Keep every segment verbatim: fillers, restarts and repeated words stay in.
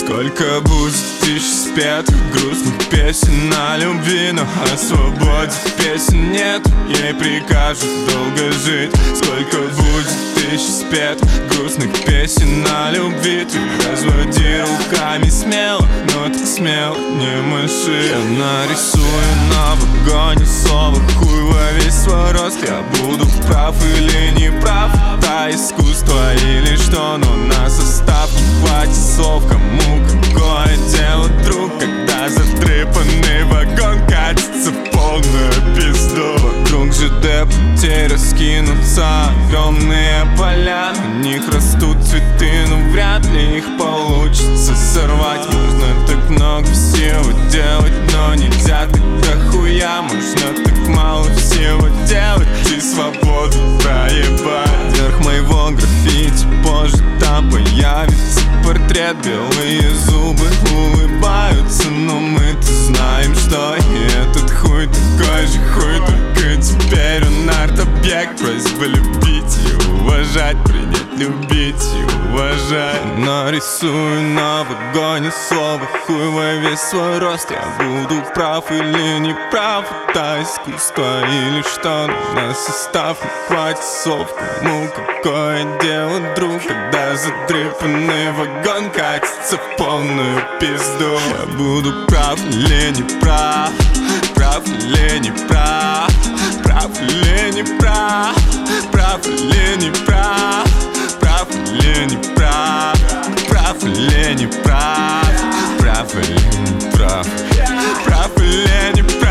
Сколько будет тысяч спетых грустных песен о любви, но о свободе песен нет, ей прикажут долго жить. Сколько будет тысяч спетых грустных песен о любви, ты разводи руками смело, но так смело не маши. Я нарисую на вагоне слово хуй во весь свой рост. Я буду прав или не прав, да искусство или что, но на состав не хватит слов. Кому какое дело, друг, когда затрепанный вагон катится в полную пизду. Вокруг ЖД путей раскинутся огромные поля, на них растут цветы, но вряд ли их получится сорвать. Можно так много всего делать, но нельзя так дохуя. Можно так мало всего делать и свободу проебать. Вверх моего граффити позже там появится портрет. Белые зубы улыбаются, но мы-то знаем, что и этот хуй такой же хуй, только теперь он арт-объект. Просьба любить и уважать, принять, любить и уважать. Нарисую на вагоне слово хуй во весь свой рост. Я буду прав или не прав, это искусство или что, но на состав не хватит слов. Кому какое дело, друг, когда затрепанный вагон катится в полную пизду. Я буду прав или не прав, прав или не прав, прав или не прав, прав или не прав, прав или не прав, прав или не прав, прав или не прав, прав или не прав.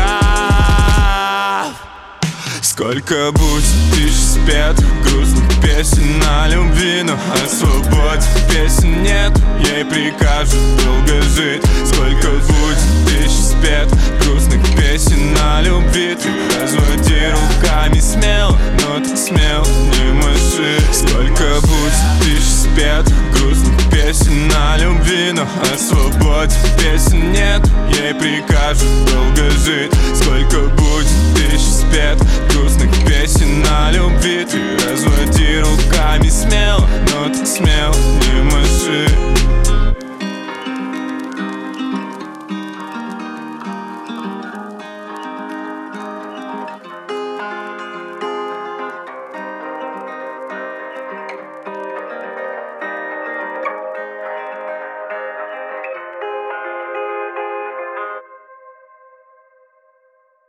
Сколько будет тысяч спетых грустных песен о любви, но о свободе песен нет, ей прикажут долго жить. Сколько будет тысяч спетых грустных песен о любви, ты разводи руками смело, но так смело не маши. Сколько будет тысяч спетых грустных песен о любви, но о свободе песен нет, ей прикажут долго жить. Сколько будет тысяч спетых грустных песен о любви, ты разводи руками смело, но так смело